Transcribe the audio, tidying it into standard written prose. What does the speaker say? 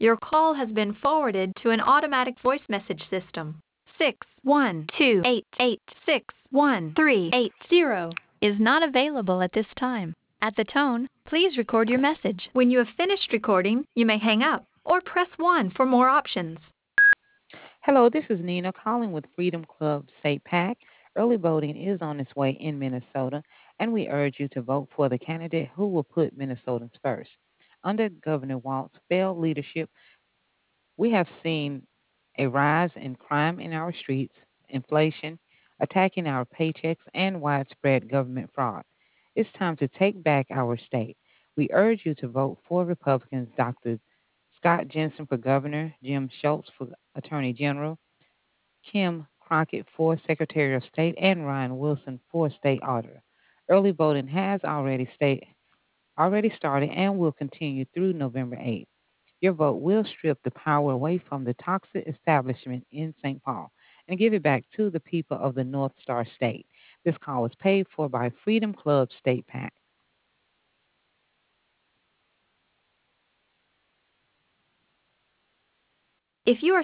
Your call has been forwarded to an automatic voice message system. 6128861 is not available at this time. At the tone, please record your message. When you have finished recording, you may hang up or press 1 for more options. Hello, this is Nina calling with Freedom Club State PAC. Early voting is on its way in Minnesota, and we urge you to vote for the candidate who will put Minnesotans first. Under Governor Walt's failed leadership, we have seen a rise in crime in our streets, inflation, attacking our paychecks, and widespread government fraud. It's time to take back our state. We urge you to vote for Republicans Dr. Scott Jensen for governor, Jim Schultz for attorney general, Kim Crockett for Secretary of State, and Ryan Wilson for State Auditor. Early voting has already started and will continue through November 8th. Your vote will strip the power away from the toxic establishment in St. Paul and give it back to the people of the North Star State. This call was paid for by Freedom Club State PAC. If you are